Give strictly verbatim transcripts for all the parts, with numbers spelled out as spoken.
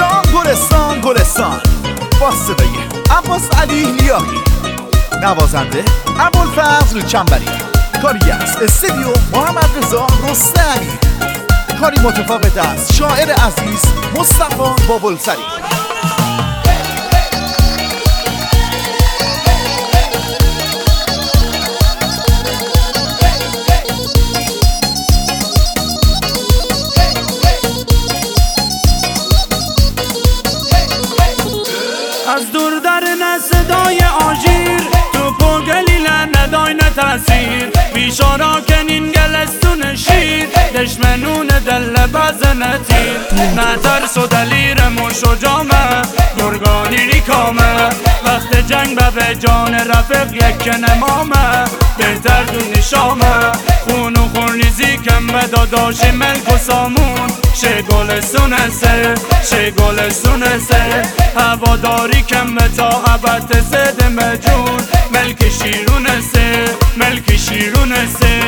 ایران گلستان گلستان با صدای عباس علی لیاقی، نوازنده ابوالفضل چنبری، کاری از استودیو محمد رضا رستمی، کاری متفاوت از شاعر عزیز مصطفی بابلسری. از دور در صدای آژیر تو پو گلیله ندای تاثیر بیشارا کنین گلستون شیر دشمنون دل بزن تیر نترس و دلیر مشجامه گرگانی ریکامه وقت جنگ به جان رفق یک نمامه بهتر دو نشامه خون و خونریزی کم به داداش ملک و سامون شه گلستون سه شه گلستون سه هواداری کم تا عبت زد مجون ملک شیرون سه ملک شیرون سه.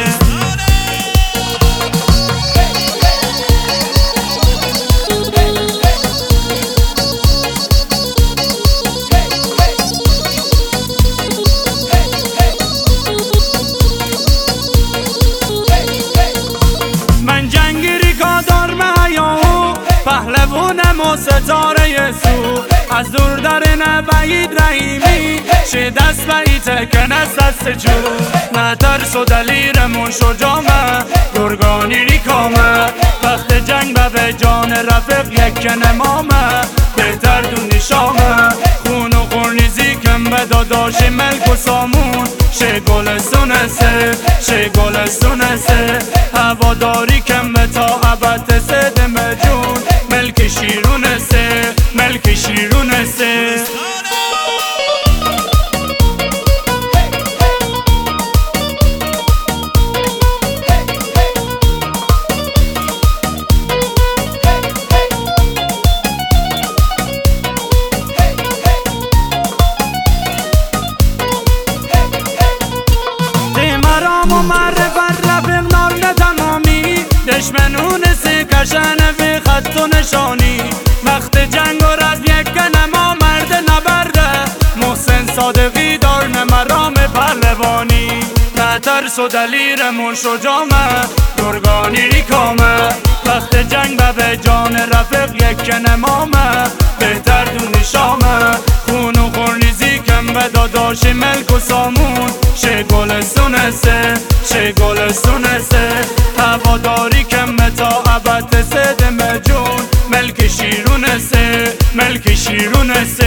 من جنگیری کادار میاهو پهلوانم و ستاره یسو از دور در نبعید رحیمی شه دست بایت کنه دست جو نترس و دلیرم و شجامه گرگانی ریکامه وقت جنگ به جان رفق یک نمامه بهتر دو نشامه خون و خونریزی کم به داداش ملک و سامون شه گلستون سه شه گلستون سه هواداری کم به تا عبت زد مجون ملک شیرون سه ملک شیرون سه. و معرفت رفیق نال تمامی دشمنون سه کشن به خط و نشانی وقت جنگ و رزم یک نما مرد نبرده محسن صادقی دار نمرام پهلوانی نترس و دلیرم و شجامه گرگانی ریکامه وقت جنگ به جان رفیق یک نمامه بهتر دو نشامه خون و خونریزی کم به داداش ملک و سامون شه گلستون سه شه گلستون سه هواداری کم تا عبت زد مجون ملک شیرون سه ملک شیرون سه.